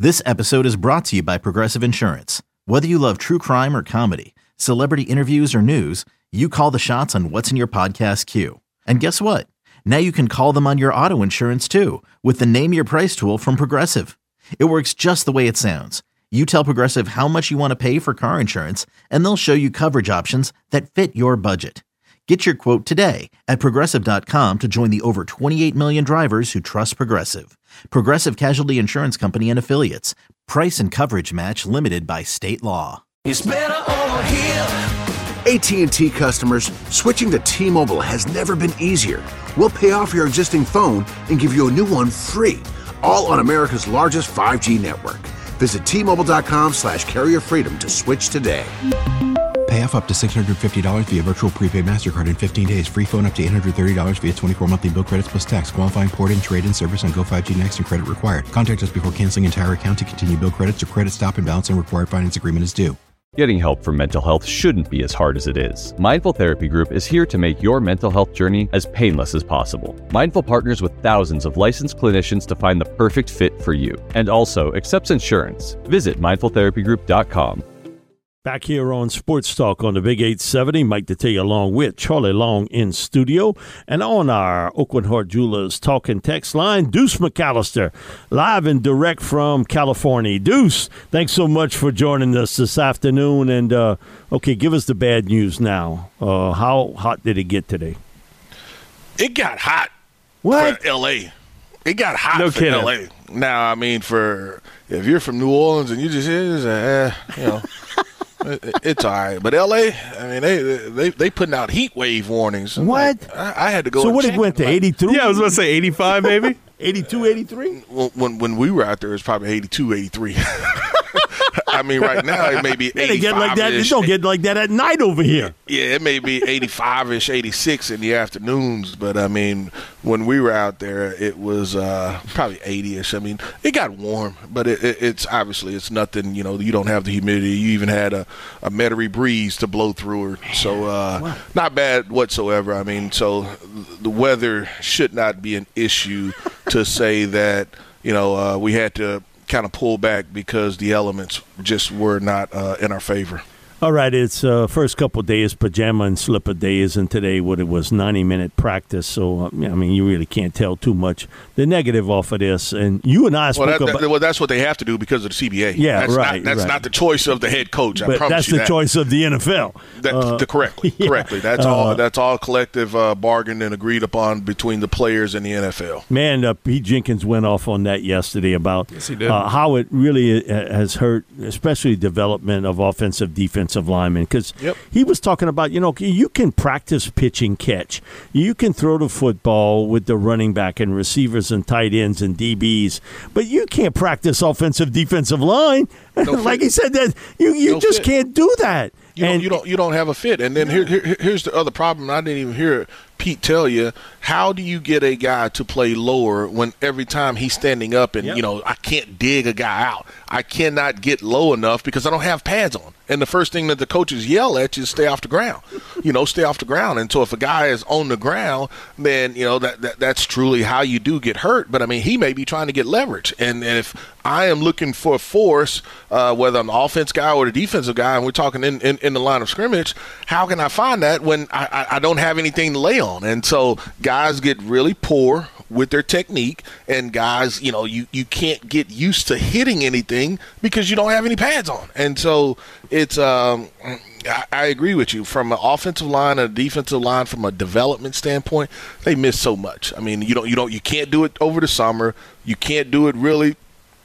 This episode is brought to you by Progressive Insurance. Whether you love true crime or comedy, celebrity interviews or news, you call the shots on what's in your podcast queue. And guess what? Now you can call them on your auto insurance too with the Name Your Price tool from Progressive. It works just the way it sounds. You tell Progressive how much you want to pay for car insurance, and they'll show you coverage options that fit your budget. Get your quote today at Progressive.com to join the over 28 million drivers who trust Progressive. Progressive Casualty Insurance Company and Affiliates. Price and coverage match limited by state law. It's better over here. AT&T customers, switching to T-Mobile has never been easier. We'll pay off your existing phone and give you a new one free, all on America's largest 5G network. Visit T-Mobile.com/carrier freedom to switch today. Pay off up to $650 via virtual prepaid MasterCard in 15 days. Free phone up to $830 via 24 monthly bill credits plus tax. Qualifying port-in, trade-in service on Go 5G Next and credit required. Contact us before canceling entire account to continue bill credits or credit stop and balance and required finance agreement is due. Getting help for mental health shouldn't be as hard as it is. Mindful Therapy Group is here to make your mental health journey as painless as possible. Mindful partners with thousands of licensed clinicians to find the perfect fit for you, and also accepts insurance. Visit mindfultherapygroup.com. Back here on Sports Talk on the Big 870, Mike Detillier along with Charlie Long in studio. And on our Oakland Heart Jewelers talking text line, Deuce McAllister, live and direct from California. Deuce, thanks so much for joining us this afternoon. And, okay, give us the bad news now. How hot did it get today? It got hot for L.A. It got hot no for kidding. L.A. Now, I mean, if you're from New Orleans and you just it's all right. But L.A., I mean, they putting out heat wave warnings. What? I had to go. So and what check. it went to, 82? Yeah, I was going to say 85 maybe. 82, 83? When we were out there, it was probably 82, 83. I mean, right now it may be 85. It don't get like that at night over here. Yeah, it may be 85-ish, 86 in the afternoons. But, I mean, when we were out there, it was probably 80-ish. I mean, it got warm, but it's obviously it's nothing. You know, you don't have the humidity. You even had a Metairie breeze to blow through her. So not bad whatsoever. I mean, so the weather should not be an issue to say that, you know, we had to kind of pull back because the elements just were not in our favor. All right, it's first couple of days, pajama and slipper days, and today what it was 90-minute practice. So, I mean, you really can't tell too much. The negative off of this, and you and I spoke about... Well, that's what they have to do because of the CBA. Yeah, that's not the choice of the head coach, but I promise you that. That's the choice of the NFL. Correctly. That's all collective bargained and agreed upon between the players and the NFL. Man, Pete Jenkins went off on that yesterday about how it really has hurt, especially development of offensive, defensive linemen, because he was talking about, you can practice pitch and catch. You can throw the football with the running back and receivers and tight ends and DBs, but you can't practice offensive, defensive line. Like he said, that you just can't do that. You don't have a fit. And then here's the other problem. I didn't even hear Pete tell you. How do you get a guy to play lower when every time he's standing up and, I can't dig a guy out. I cannot get low enough because I don't have pads on. And the first thing that the coaches yell at you is stay off the ground. Stay off the ground. And so if a guy is on the ground, then, that's truly how you do get hurt. But, I mean, he may be trying to get leverage. And if I am looking for force, whether I'm the offense guy or the defensive guy, and we're talking in the line of scrimmage, how can I find that when I don't have anything to lay on? And so guys get really poor with their technique, and guys, you can't get used to hitting anything because you don't have any pads on. And so it's I agree with you. From an offensive line and a defensive line, from a development standpoint, they miss so much. I mean, you can't do it over the summer. You can't do it really.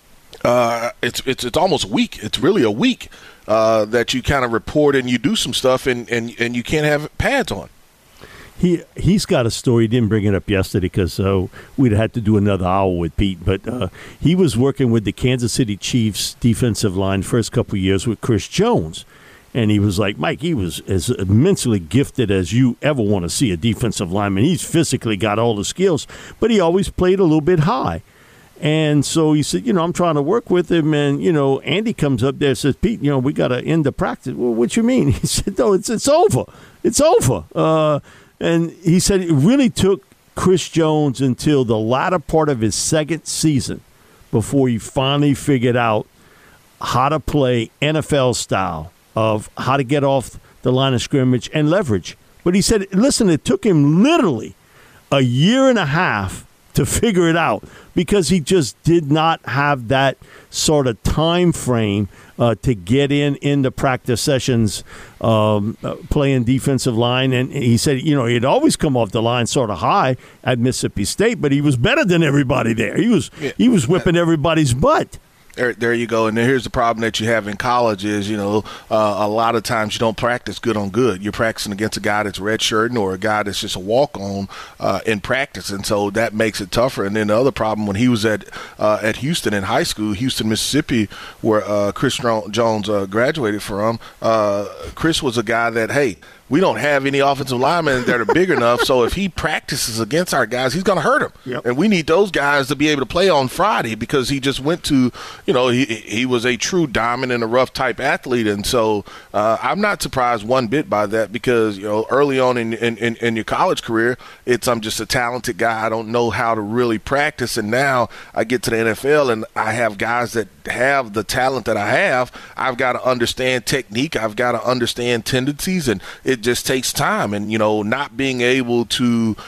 It's almost a week. It's really a week that you kind of report and you do some stuff and you can't have pads on. He's got a story. He didn't bring it up yesterday because we'd had to do another hour with Pete. But he was working with the Kansas City Chiefs defensive line first couple of years with Chris Jones. And he was like, Mike, he was as immensely gifted as you ever want to see a defensive lineman. He's physically got all the skills, but he always played a little bit high. And so he said, I'm trying to work with him. And, Andy comes up there and says, Pete, we got to end the practice. Well, what you mean? He said, no, it's over. It's over. And he said it really took Chris Jones until the latter part of his second season before he finally figured out how to play NFL style of how to get off the line of scrimmage and leverage. But he said, listen, it took him literally a year and a half to figure it out because he just did not have that sort of time frame to get into practice sessions playing defensive line. And he said, he'd always come off the line sort of high at Mississippi State, but he was better than everybody there. He was whipping everybody's butt. There you go. And here's the problem that you have in college is, a lot of times you don't practice good on good. You're practicing against a guy that's redshirting or a guy that's just a walk-on in practice, and so that makes it tougher. And then the other problem, when he was at Houston in high school, Houston, Mississippi, where Chris Jones graduated from, Chris was a guy that, hey, we don't have any offensive linemen that are big enough, so if he practices against our guys, he's going to hurt them. Yep. And we need those guys to be able to play on Friday because he just went to, he was a true diamond in a rough type athlete. And so I'm not surprised one bit by that because, early on in your college career, I'm just a talented guy. I don't know how to really practice. And now I get to the NFL and I have guys that have the talent that I have. I've got to understand technique. I've got to understand tendencies, and it just takes time. And, not being able to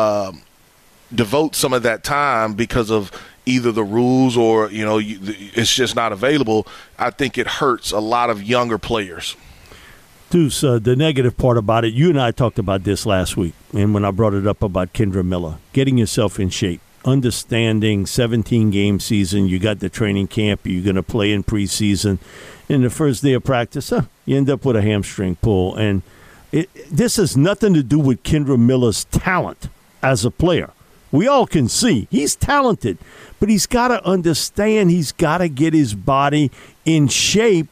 devote some of that time because of either the rules or, it's just not available, I think it hurts a lot of younger players. Deuce, the negative part about it, you and I talked about this last week, and when I brought it up about Kendre Miller, getting yourself in shape, understanding 17-game season, you got the training camp, you're going to play in preseason. In the first day of practice, you end up with a hamstring pull. And this has nothing to do with Kendre Miller's talent as a player. We all can see he's talented, but he's got to understand he's got to get his body in shape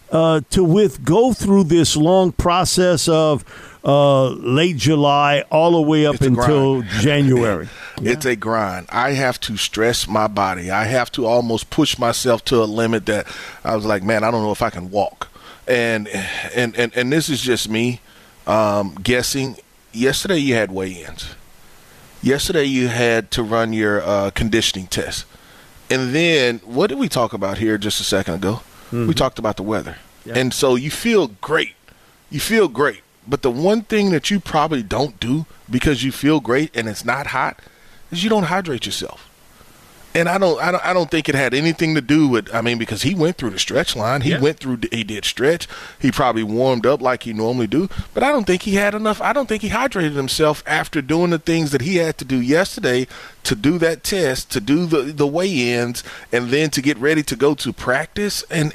to go through this long process of late July all the way up until January. Yeah. It's a grind. I have to stress my body. I have to almost push myself to a limit that I was like, man, I don't know if I can walk. And this is just me guessing. Yesterday you had weigh-ins. Yesterday you had to run your conditioning test. And then what did we talk about here just a second ago? Mm-hmm. We talked about the weather. Yeah. And so you feel great. You feel great. But the one thing that you probably don't do because you feel great and it's not hot is you don't hydrate yourself. And I don't think it had anything to do with, because he went through the stretch line. He he did stretch. He probably warmed up like he normally do. But I don't think he had enough. I don't think he hydrated himself after doing the things that he had to do yesterday to do that test, to do the weigh-ins, and then to get ready to go to practice. And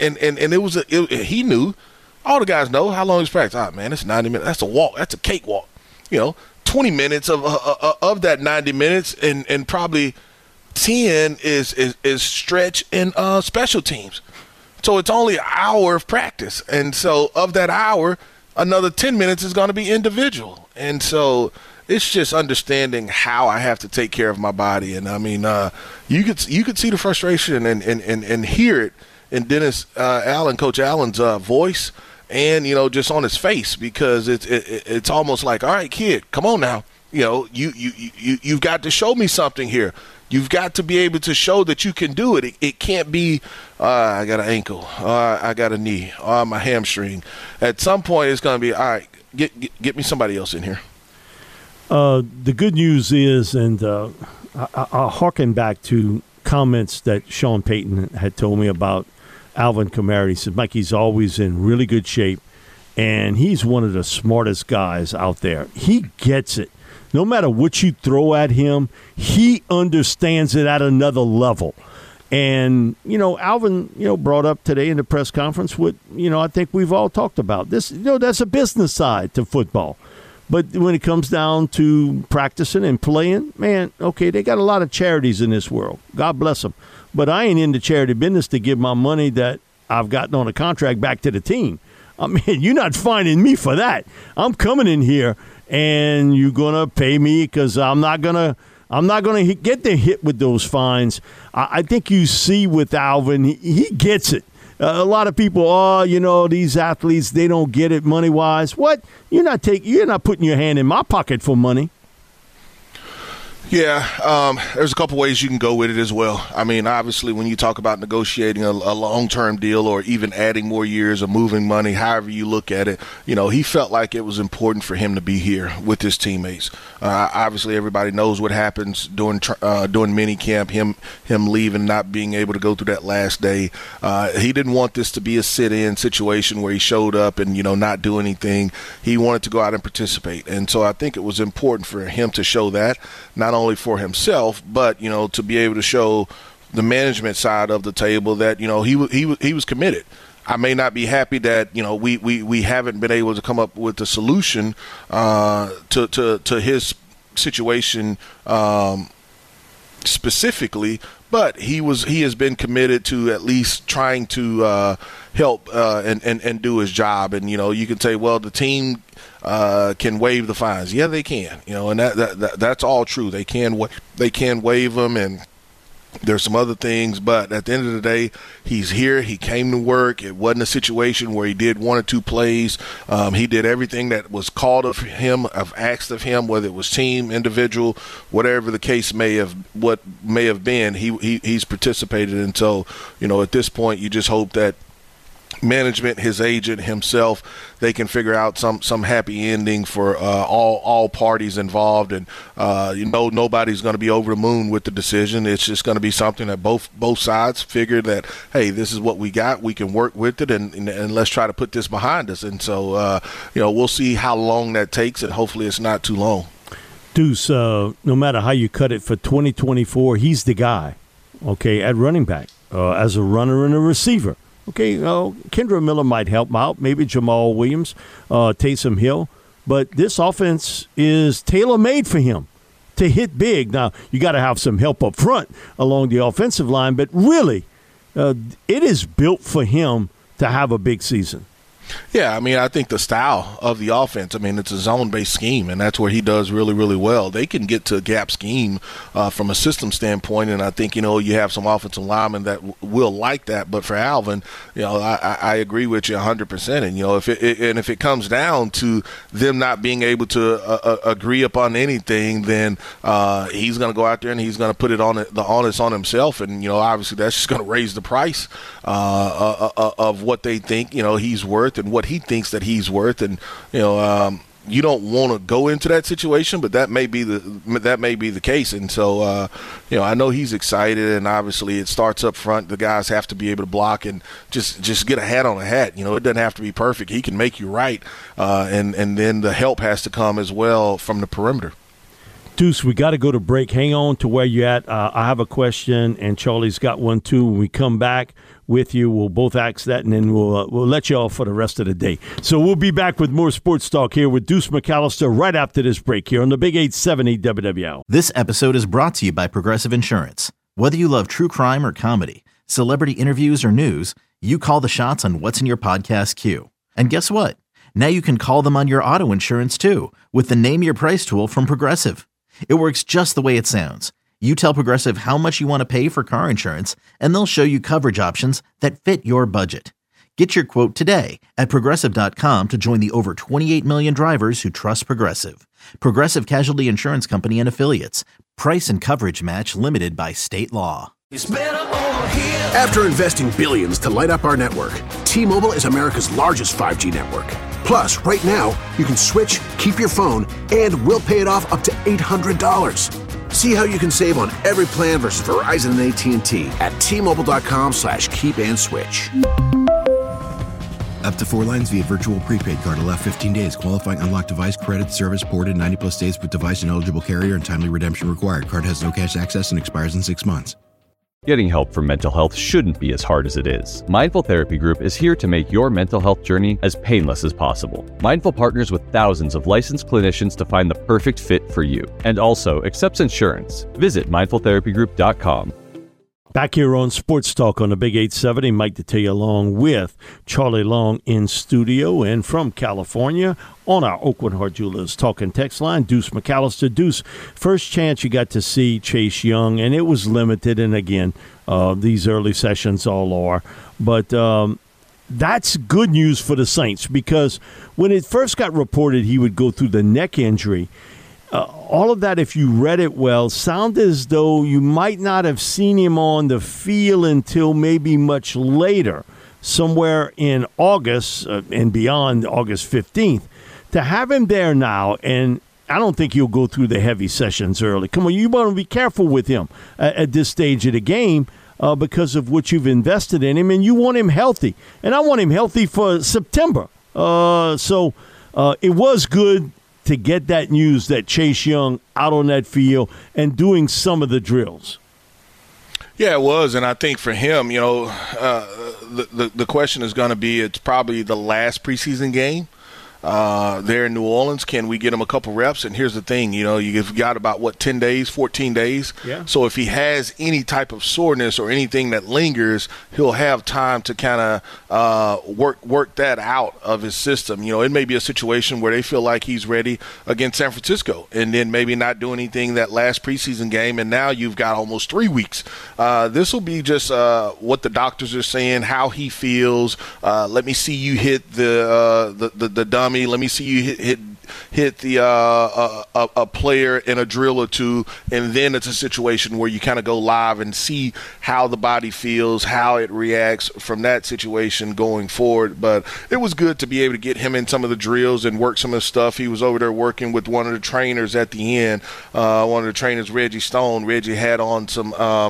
he knew. All the guys know how long is practice. Oh, man, it's 90 minutes. That's a walk. That's a cakewalk. 20 minutes of that 90 minutes and probably – 10 is stretch and special teams. So it's only an hour of practice. And so of that hour, another 10 minutes is going to be individual. And so it's just understanding how I have to take care of my body. And you could see the frustration and hear it in Dennis Allen, Coach Allen's voice, and just on his face, because it's almost like, all right, kid, come on now. You've got to show me something here. You've got to be able to show that you can do it. It can't be, I got an ankle, I got a knee, my hamstring. At some point, it's going to be, all right, get me somebody else in here. The good news is, and I'll harken back to comments that Sean Payton had told me about Alvin Kamara. He said, Mike, he's always in really good shape, and he's one of the smartest guys out there. He gets it. No matter what you throw at him, he understands it at another level. And, Alvin, brought up today in the press conference what, I think we've all talked about. This, that's a business side to football. But when it comes down to practicing and playing, man, okay, they got a lot of charities in this world. God bless them. But I ain't in the charity business to give my money that I've gotten on a contract back to the team. You're not finding me for that. I'm coming in here and you're gonna pay me because I'm not gonna get the hit with those fines. I think you see with Alvin, he gets it. A lot of people, these athletes, they don't get it money wise. What? You're not putting your hand in my pocket for money. Yeah, there's a couple ways you can go with it as well. I mean, obviously, when you talk about negotiating a long-term deal or even adding more years or moving money, however you look at it, he felt like it was important for him to be here with his teammates. Obviously, everybody knows what happens during mini camp, him leaving, not being able to go through that last day. He didn't want this to be a sit-in situation where he showed up and, not do anything. He wanted to go out and participate. And so I think it was important for him to show that, not only for himself, but to be able to show the management side of the table that he was committed. I may not be happy that we haven't been able to come up with a solution to his situation specifically, but he has been committed to at least trying to help and do his job. And you can say, well, the team can waive the fines. Yeah, they can. And that's all true. They can waive them, and there's some other things. But at the end of the day, he's here. He came to work. It wasn't a situation where he did one or two plays. He did everything that was called of him, asked of him, whether it was team, individual, whatever the case may have been. He's participated, and so at this point, you just hope that management, his agent, himself, they can figure out some happy ending for all parties involved, and nobody's going to be over the moon with the decision. It's just going to be something that both sides figure that, hey, this is what we got, we can work with it, and let's try to put this behind us. And so we'll see how long that takes, and hopefully it's not too long. Deuce, no matter how you cut it for 2024, he's the guy, okay, at running back, as a runner and a receiver. Okay, Kendra Miller might help him out, maybe Jamal Williams, Taysom Hill, but this offense is tailor-made for him to hit big. Now, you got to have some help up front along the offensive line, but really, it is built for him to have a big season. Yeah, I mean, I think the style of the offense, I mean, it's a zone-based scheme, and that's where he does really, really well. They can get to a gap scheme from a system standpoint, and I think, you have some offensive linemen that will like that. But for Alvin, I agree with you 100%. And, if it comes down to them not being able to agree upon anything, then he's going to go out there and he's going to put the onus on himself. And, obviously that's just going to raise the price of what they think, he's worth and what he thinks that he's worth. And you don't want to go into that situation, but that may be the case. And so I know he's excited, and obviously it starts up front. The guys have to be able to block and just get a hat on a hat. It doesn't have to be perfect. He can make you right, and then the help has to come as well from the perimeter. Deuce, we got to go to break. Hang on to where you're at. I have a question, and Charlie's got one too. When we come back with you, we'll both ask that, and then we'll let you off for the rest of the day. So we'll be back with more sports talk here with Deuce McAllister right after this break here on the Big 870 WWL. This episode is brought to you by Progressive Insurance. Whether you love true crime or comedy, celebrity interviews or news, you call the shots on what's in your podcast queue. And guess what? Now you can call them on your auto insurance too with the Name Your Price tool from Progressive. It works just the way it sounds. You tell Progressive how much you want to pay for car insurance, and they'll show you coverage options that fit your budget. Get your quote today at Progressive.com to join the over 28 million drivers who trust Progressive. Progressive Casualty Insurance Company and Affiliates. Price and coverage match limited by state law. It's better over here. After investing billions to light up our network, T-Mobile is America's largest 5G network. Plus, right now, you can switch, keep your phone, and we'll pay it off up to $800. See how you can save on every plan versus Verizon and AT&T at T-Mobile.com/keep-and-switch. Up to 4 lines via virtual prepaid card. Allow 15 days. Qualifying unlocked device credit service ported 90-plus days with device and eligible carrier and timely redemption required. Card has no cash access and expires in 6 months. Getting help for mental health shouldn't be as hard as it is. Mindful Therapy Group is here to make your mental health journey as painless as possible. Mindful partners with thousands of licensed clinicians to find the perfect fit for you, and also accepts insurance. Visit mindfultherapygroup.com. Back here on Sports Talk on the Big 870, Mike Detillier along with Charlie Long in studio, and from California on our Oakland Heart Jewelers talking text line, Deuce McAllister. Deuce, first chance you got to see Chase Young, and it was limited, and again, these early sessions all are, but that's good news for the Saints, because when it first got reported he would go through the neck injury, all of that, if you read it well, sounded as though you might not have seen him on the field until maybe much later, somewhere in August and beyond August 15th. To have him there now, and I don't think he'll go through the heavy sessions early. Come on, you want to be careful with him at this stage of the game because of what you've invested in him, and you want him healthy. And I want him healthy for September. So it was good to get that news that Chase Young out on that field and doing some of the drills. Yeah, it was, and I think for him, the question is going to be, it's probably the last preseason game there in New Orleans. Can we get him a couple reps? And here's the thing, you've got about, 10 days, 14 days? Yeah. So if he has any type of soreness or anything that lingers, he'll have time to kind of work that out of his system. It may be a situation where they feel like he's ready against San Francisco and then maybe not do anything that last preseason game, and now you've got almost 3 weeks. This will be just what the doctors are saying, how he feels. Let me see you hit the dummy. Let me see you hit the a player in a drill or two, and then it's a situation where you kind of go live and see how the body feels, how it reacts from that situation going forward. But it was good to be able to get him in some of the drills and work some of the stuff. He was over there working with one of the trainers at the end. One of the trainers, Reggie Stone. Reggie had on some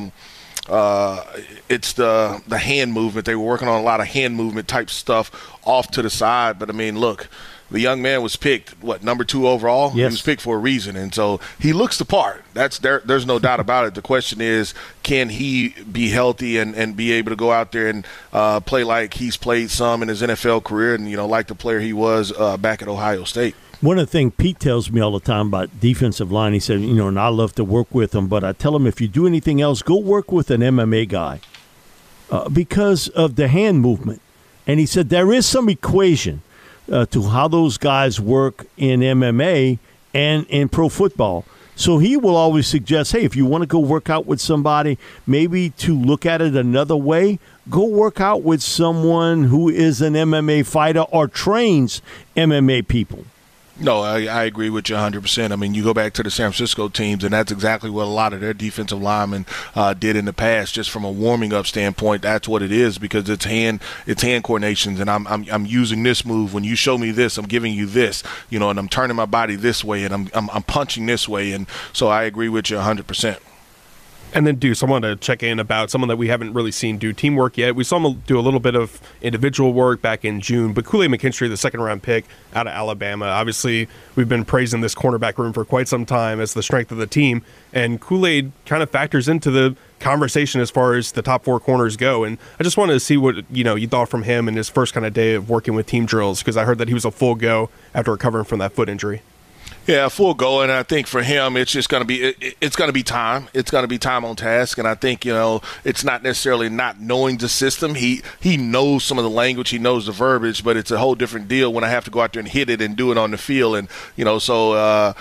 it's the hand movement. They were working on a lot of hand movement type stuff off to the side. But, I mean, look, the young man was picked, number 2 overall? Yes. He was picked for a reason, and so he looks the part. There's no doubt about it. The question is, can he be healthy and be able to go out there and play like he's played some in his NFL career and, like the player he was back at Ohio State? One of the things Pete tells me all the time about defensive line, he said, and I love to work with him, but I tell him if you do anything else, go work with an MMA guy because of the hand movement. And he said there is some equation to how those guys work in MMA and in pro football. So he will always suggest, hey, if you want to go work out with somebody, maybe to look at it another way, go work out with someone who is an MMA fighter or trains MMA people. No, I agree with you 100%. I mean, you go back to the San Francisco teams, and that's exactly what a lot of their defensive linemen did in the past. Just from a warming up standpoint, that's what it is, because it's hand coordinations, and I'm using this move. When you show me this, I'm giving you this, and I'm turning my body this way, and I'm punching this way, and so I agree with you 100%. And then, Deuce, I wanted to check in about someone that we haven't really seen do teamwork yet. We saw him do a little bit of individual work back in June, but Kool-Aid McKinstry, the second-round pick out of Alabama, obviously we've been praising this cornerback room for quite some time as the strength of the team, and Kool-Aid kind of factors into the conversation as far as the top 4 corners go. And I just wanted to see what you thought from him in his first kind of day of working with team drills, because I heard that he was a full go after recovering from that foot injury. Yeah, full go, and I think for him, it's just going to be it's going to be time. It's going to be time on task, and I think it's not necessarily not knowing the system. He knows some of the language, he knows the verbiage, but it's a whole different deal when I have to go out there and hit it and do it on the field, and so.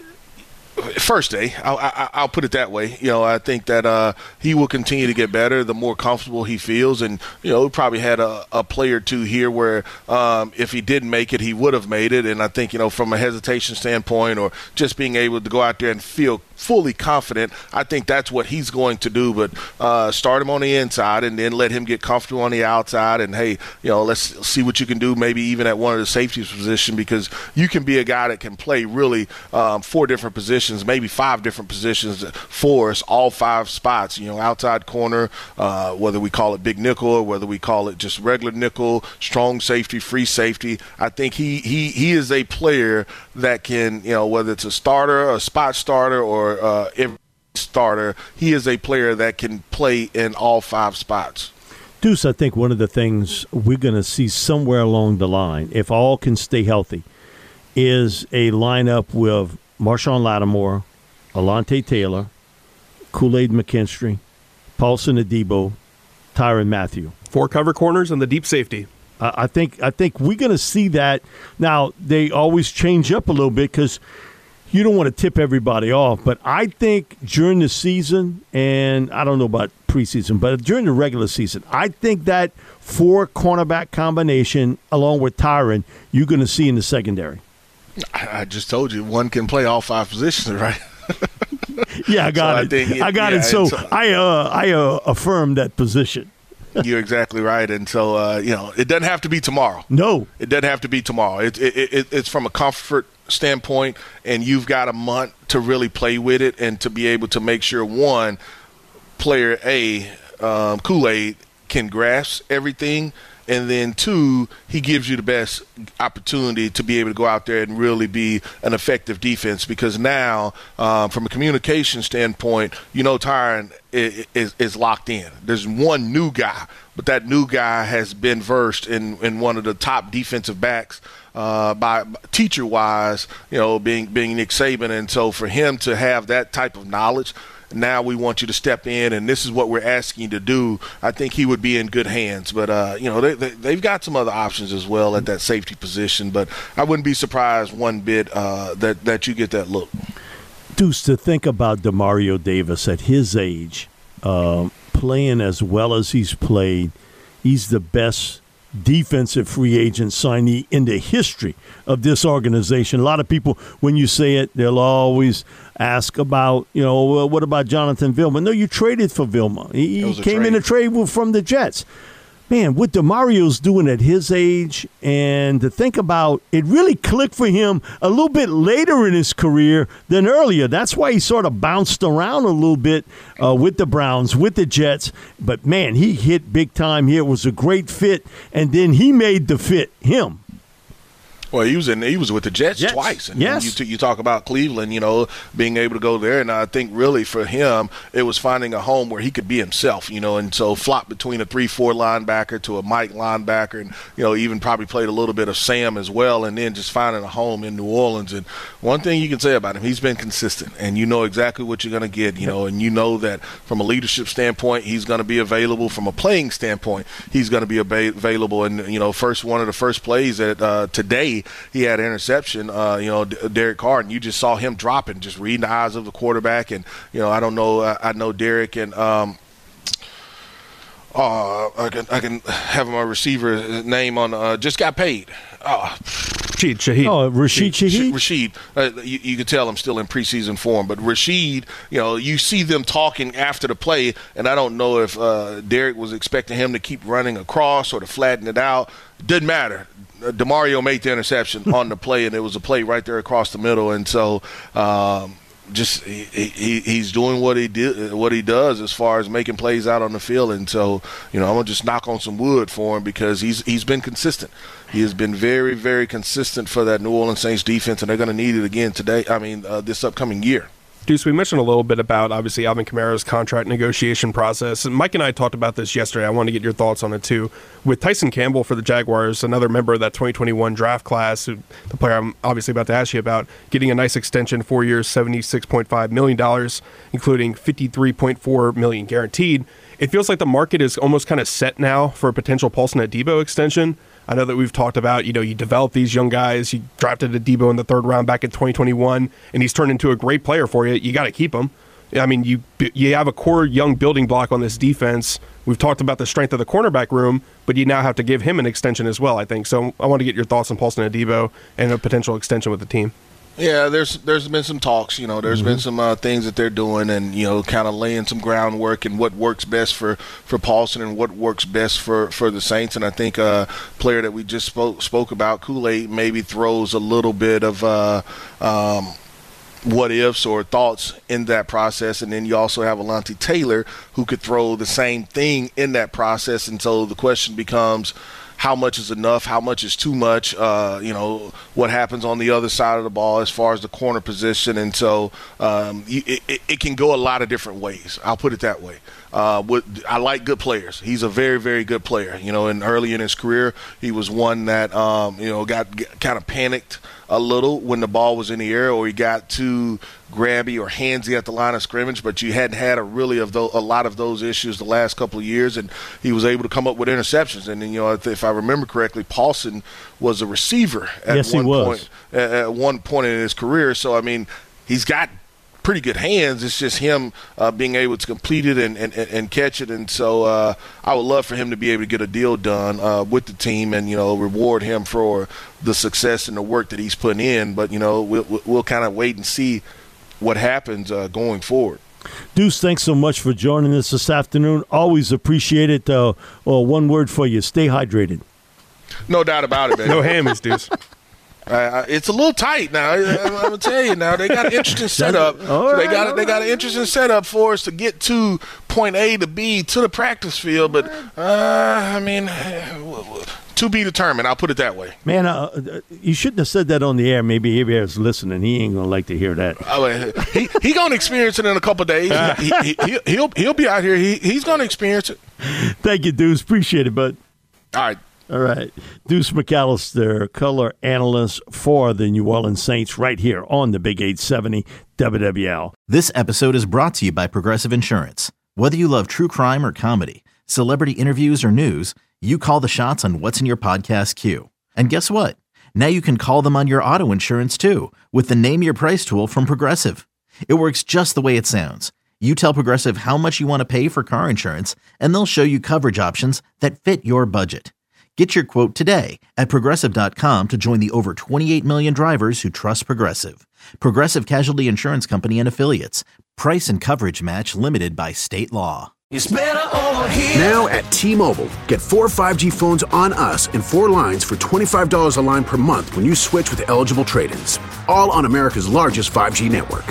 First day, I'll put it that way. I think that he will continue to get better the more comfortable he feels. And, we probably had a play or two here where if he didn't make it, he would have made it. And I think, from a hesitation standpoint or just being able to go out there and feel fully confident, I think that's what he's going to do. But start him on the inside and then let him get comfortable on the outside. And, hey, let's see what you can do maybe even at one of the safeties position, because you can be a guy that can play really 4 different positions, maybe 5 different positions for us, all 5 spots, outside corner, whether we call it big nickel or whether we call it just regular nickel, strong safety, free safety. I think he is a player that can, whether it's a starter, a spot starter, or every starter, he is a player that can play in all 5 spots. Deuce, I think one of the things we're going to see somewhere along the line, if all can stay healthy, is a lineup with Marshawn Lattimore, Alontae Taylor, Kool-Aid McKinstry, Paulson Adebo, Tyrann Mathieu. 4 cover corners and the deep safety. I think we're going to see that. Now, they always change up a little bit because you don't want to tip everybody off. But I think during the season, and I don't know about preseason, but during the regular season, I think that 4 cornerback combination along with Tyrann, you're going to see in the secondary. I just told you one can play all 5 positions, right? Yeah, I got it. I got it. So I affirm that position. You're exactly right. And so, it doesn't have to be tomorrow. No. It doesn't have to be tomorrow. It's from a comfort standpoint, and you've got a month to really play with it and to be able to make sure, one, player A, Kool-Aid, can grasp everything, and then 2, he gives you the best opportunity to be able to go out there and really be an effective defense, because now, from a communication standpoint, Tyron is locked in. There's one new guy, but that new guy has been versed in one of the top defensive backs by teacher-wise, being Nick Saban. And so for him to have that type of knowledge, now we want you to step in, and this is what we're asking you to do. I think he would be in good hands. But, they've got some other options as well at that safety position. But I wouldn't be surprised one bit that you get that look. Deuce, to think about DeMario Davis at his age, playing as well as he's played, he's the best defensive free agent signee in the history of this organization. A lot of people, when you say it, they'll always ask about, what about Jonathan Vilma? No, you traded for Vilma. He came in a trade from the Jets. Man, what DeMario's doing at his age, and to think about, it really clicked for him a little bit later in his career than earlier. That's why he sort of bounced around a little bit with the Browns, with the Jets. But, man, he hit big time here. It was a great fit, and then he made the fit him. Well, he was with the Jets twice. And yes. You talk about Cleveland, being able to go there. And I think really for him, it was finding a home where he could be himself, and so flop between a 3-4 linebacker to a Mike linebacker, and, even probably played a little bit of Sam as well, and then just finding a home in New Orleans. And one thing you can say about him, he's been consistent, and you know exactly what you're going to get, and you know that from a leadership standpoint, he's going to be available. From a playing standpoint, he's going to be available. And, one of the first plays that today, he had an interception, Derek Carr, and you just saw him dropping, just reading the eyes of the quarterback. And, I don't know, I know Derek and I can have my receiver name on, just got paid. Rashid Shaheed. Oh, Rashid Shaheed? Rashid. You can tell I'm still in preseason form. But Rashid, you see them talking after the play, and I don't know if Derek was expecting him to keep running across or to flatten it out. Didn't matter. DeMario made the interception on the play, and it was a play right there across the middle. And so he's doing what he does as far as making plays out on the field. And so, I'm going to just knock on some wood for him, because he's been consistent. He has been very, very consistent for that New Orleans Saints defense, and they're going to need it again this upcoming year. Deuce, we mentioned a little bit about, obviously, Alvin Kamara's contract negotiation process. And Mike and I talked about this yesterday. I want to get your thoughts on it, too. With Tyson Campbell for the Jaguars, another member of that 2021 draft class, the player I'm obviously about to ask you about, getting a nice extension, 4 years, $76.5 million, including $53.4 million guaranteed. It feels like the market is almost kind of set now for a potential Paulson Adebo extension. I know that we've talked about, you develop these young guys. You drafted Adebo in the 3rd round back in 2021, and he's turned into a great player for you. You got to keep him. I mean, you have a core young building block on this defense. We've talked about the strength of the cornerback room, but you now have to give him an extension as well, I think. So I want to get your thoughts on Paulson Adebo and a potential extension with the team. Yeah, there's been some talks, there's been some things that they're doing, and, kind of laying some groundwork and what works best for Paulson and what works best for the Saints. And I think a player that we just spoke about, Kool-Aid, maybe throws a little bit of what ifs or thoughts in that process. And then you also have Alontae Taylor, who could throw the same thing in that process. And so the question becomes, how much is enough? How much is too much? What happens on the other side of the ball as far as the corner position? And so it can go a lot of different ways. I'll put it that way. I like good players. He's a very, very good player. And early in his career, he was one that, got kind of panicked a little when the ball was in the air, or he got too grabby or handsy at the line of scrimmage, but you hadn't had a lot of those issues the last couple of years, and he was able to come up with interceptions. And then, if I remember correctly, Paulson was a receiver at one point in his career. So, I mean, he's got pretty good hands. It's just him being able to complete it and catch it. And so I would love for him to be able to get a deal done with the team and, reward him for the success and the work that he's putting in. But, we'll kind of wait and see what happens going forward. Deuce, thanks so much for joining us this afternoon. Always appreciate it. One word for you, stay hydrated. No doubt about it, man. No hammies, Deuce. It's a little tight now. I'm gonna tell you now. They got an interesting setup. They got an interesting setup for us to get to point A to B to the practice field. But to be determined. I'll put it that way. Man, you shouldn't have said that on the air. Maybe Abear's listening. He ain't gonna like to hear that. He gonna experience it in a couple of days. He'll be out here. He's gonna experience it. Thank you, Deuce. Appreciate it, bud. All right. Deuce McAllister, color analyst for the New Orleans Saints, right here on the Big 870 WWL. This episode is brought to you by Progressive Insurance. Whether you love true crime or comedy, celebrity interviews or news, you call the shots on what's in your podcast queue. And guess what? Now you can call them on your auto insurance too with the Name Your Price tool from Progressive. It works just the way it sounds. You tell Progressive how much you want to pay for car insurance, and they'll show you coverage options that fit your budget. Get your quote today at Progressive.com to join the over 28 million drivers who trust Progressive. Progressive Casualty Insurance Company and Affiliates. Price and coverage match limited by state law. It's better over here. Now at T-Mobile, get 4 5G phones on us and 4 lines for $25 a line per month when you switch with eligible trade-ins. All on America's largest 5G network.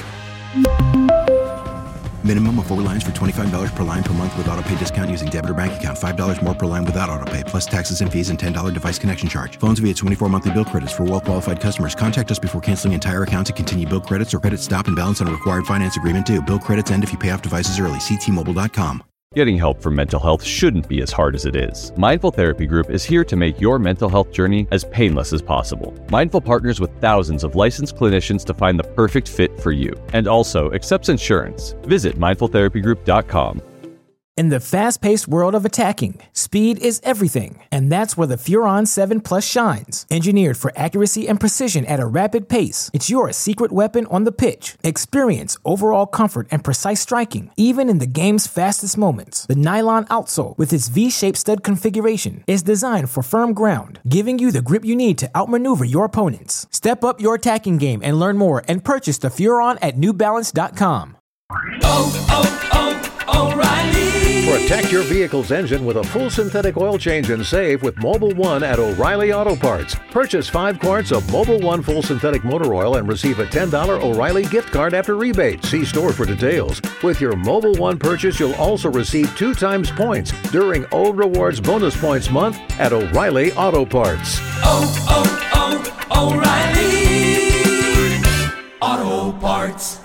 Minimum of 4 lines for $25 per line per month with autopay discount using debit or bank account. $5 more per line without autopay, plus taxes and fees and $10 device connection charge. Phones via 24 monthly bill credits for well-qualified customers. Contact us before canceling entire account to continue bill credits or credit stop and balance on a required finance agreement due. Bill credits end if you pay off devices early. See T-Mobile.com. Getting help for mental health shouldn't be as hard as it is. Mindful Therapy Group is here to make your mental health journey as painless as possible. Mindful partners with thousands of licensed clinicians to find the perfect fit for you, and also accepts insurance. Visit mindfultherapygroup.com. In the fast-paced world of attacking, speed is everything, and that's where the Furon 7 Plus shines. Engineered for accuracy and precision at a rapid pace, it's your secret weapon on the pitch. Experience overall comfort and precise striking, even in the game's fastest moments. The nylon outsole, with its V-shaped stud configuration, is designed for firm ground, giving you the grip you need to outmaneuver your opponents. Step up your attacking game and learn more and purchase the Furon at NewBalance.com. O'Reilly. Protect your vehicle's engine with a full synthetic oil change and save with Mobil 1 at O'Reilly Auto Parts. Purchase 5 quarts of Mobil 1 full synthetic motor oil and receive a $10 O'Reilly gift card after rebate. See store for details. With your Mobil 1 purchase, you'll also receive 2 times points during O Rewards Bonus Points Month at O'Reilly Auto Parts. O'Reilly Auto Parts.